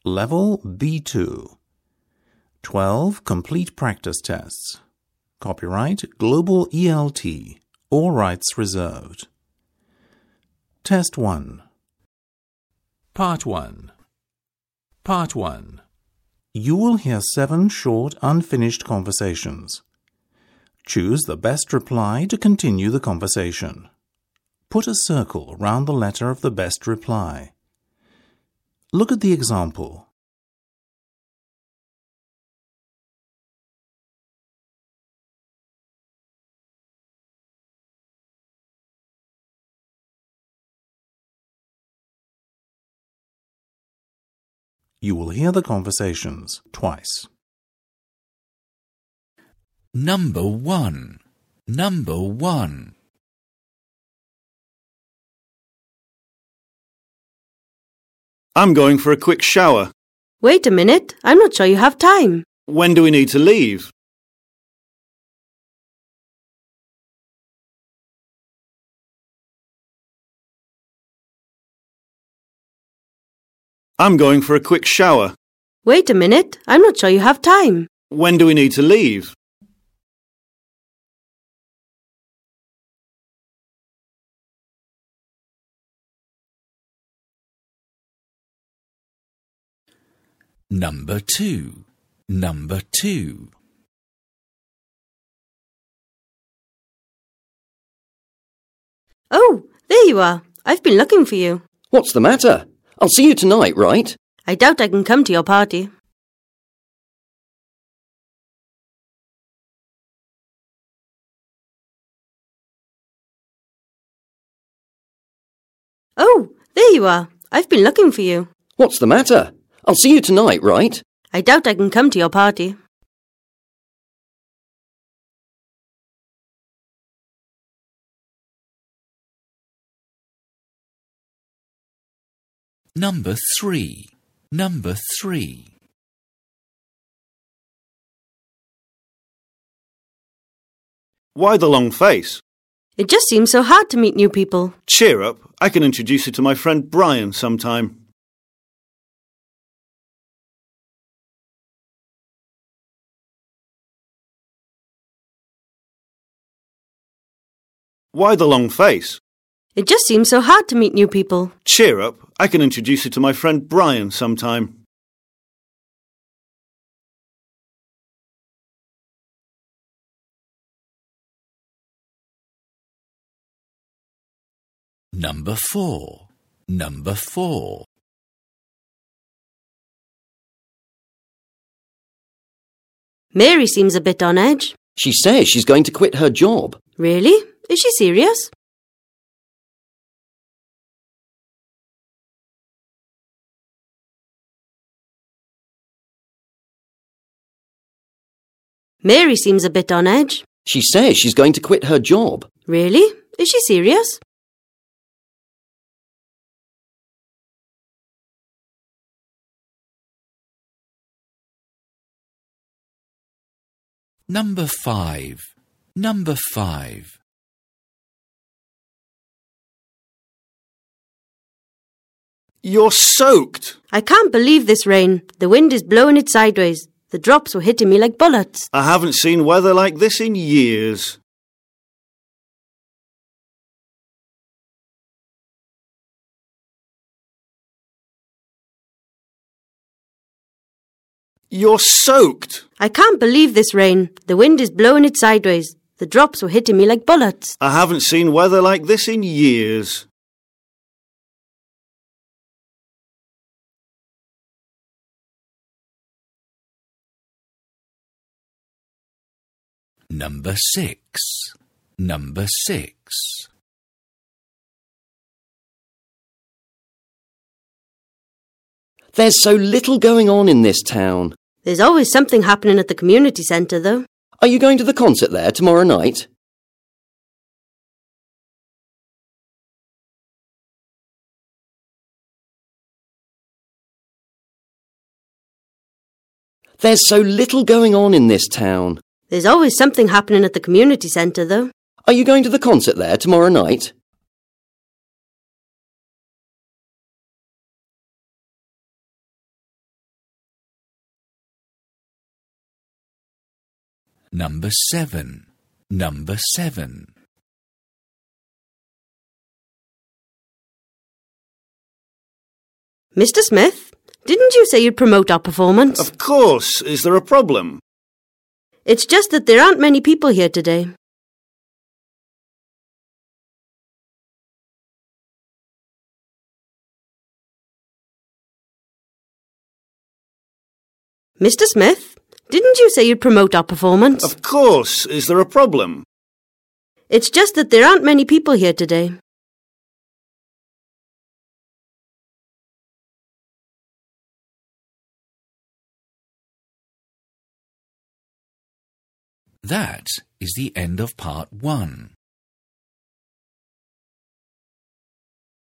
Level B2. 12 complete practice tests. Copyright Global ELT. All rights reserved. Test 1. Part 1. Part 1. You will hear 7 short, unfinished conversations. Choose the best reply to continue the conversation. Put a circle round the letter of the best reply. Look at the example. You will hear the conversations twice. Number 1. Number 1. I'm going for a quick shower. Wait a minute, I'm not sure you have time. When do we need to leave? I'm going for a quick shower. Wait a minute, I'm not sure you have time. When do we need to leave? Number 2. Number 2. Oh, there you are. I've been looking for you. What's the matter? I'll see you tonight, right? I doubt I can come to your party. Oh, there you are. I've been looking for you. What's the matter? I'll see you tonight, right? I doubt I can come to your party. Number 3. Number 3. Why the long face? It just seems so hard to meet new people. Cheer up. I can introduce you to my friend Brian sometime. Why the long face? It just seems so hard to meet new people. Cheer up. I can introduce you to my friend Brian sometime. Number 4. Number 4. Mary seems a bit on edge. She says she's going to quit her job. Really? Is she serious? Mary seems a bit on edge. She says she's going to quit her job. Really? Is she serious? Number 5. Number 5. You're soaked. I can't believe this rain. The wind is blowing it sideways. The drops were hitting me like bullets. I haven't seen weather like this in years. You're soaked. I can't believe this rain. The wind is blowing it sideways. The drops were hitting me like bullets. I haven't seen weather like this in years. Number 6. Number 6. There's so little going on in this town. There's always something happening at the community centre, though. Are you going to the concert there tomorrow night? There's so little going on in this town. There's always something happening at the community centre, though. Are you going to the concert there tomorrow night? Number 7. Number 7. Mr. Smith, didn't you say you'd promote our performance? Of course. Is there a problem? It's just that there aren't many people here today. Mr. Smith, didn't you say you'd promote our performance? Of course. Is there a problem? It's just that there aren't many people here today. That is the end of part 1.